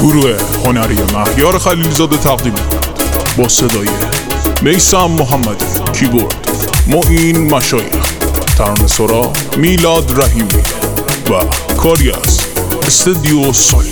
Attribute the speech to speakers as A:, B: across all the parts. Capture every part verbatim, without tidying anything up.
A: گروه هنری مهیار خلیلزاده تقدیم می‌کند با صدای میثم محمدی، کیبورد معین مشایخ، ترانه‌سرا میلاد رحیمی و کاری از استودیو سول.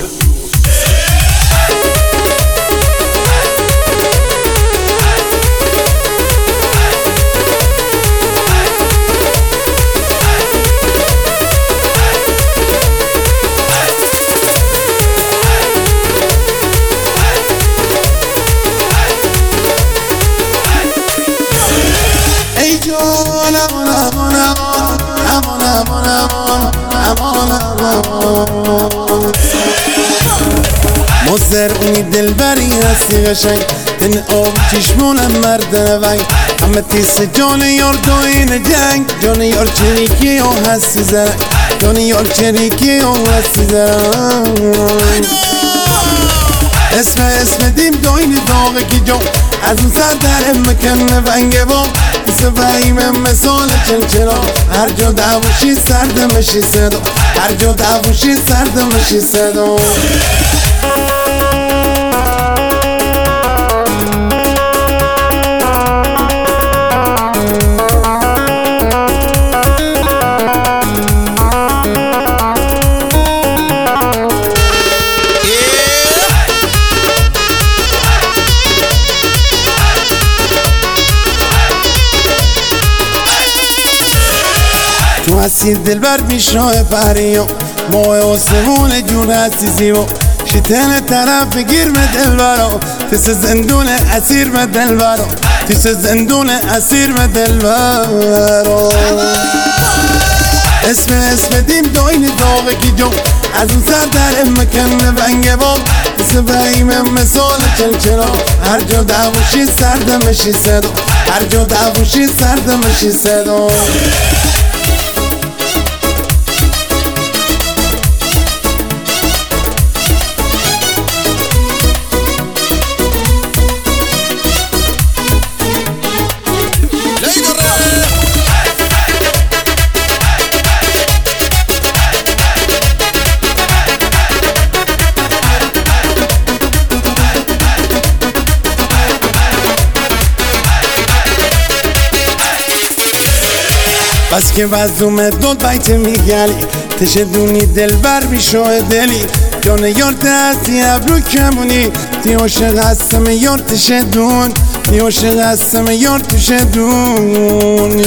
B: مصر اونی دلبری هستی قشنگ تن آب چشمونم مردن وی همه تیس جان یار داین جنگ جان یار چریکی و هستی زرنگ جان یار چریکی و هستی زرنگ اسم اسم دیم داین داغه کی جان از اون سر در مکن ونگه با سفهیم مثال چلچلا هر جا دعوشی سرد مشی صدا هر جا دعوشی سرد مشی صدا تو هستی دلبر بیشراه پریو ماه آسمون جون هستی زیبا شیطن طرف بگیر به دلبرا تیس زندون اسیر به دلبرا تیس زندون اسیر به دلبرا اسم اسم دیم داین داغه کی جو از اون سر در مکن ونگه با سفهیم مثال چلچلا هر جا دعوشی سرد مشی صدا هر جا دعوشی سرد مشی صدا بس که وزوم دل بیت میگلی تشدونی دلبر بیشای دلی جان یار دستی ابرو کمونی تی عاشق هستم یار تشدون تی عاشق هستم یار تشدون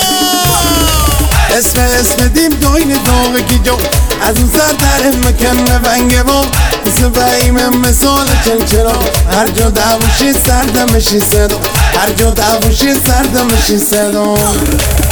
B: اسم اسم دیم داین داغه کی جو از اون سر در مکن ونگه با سفهیم مثال چلچلا هر جا دعوشی سرد مشی صدا هر جا دعوشی سرد مشی صدا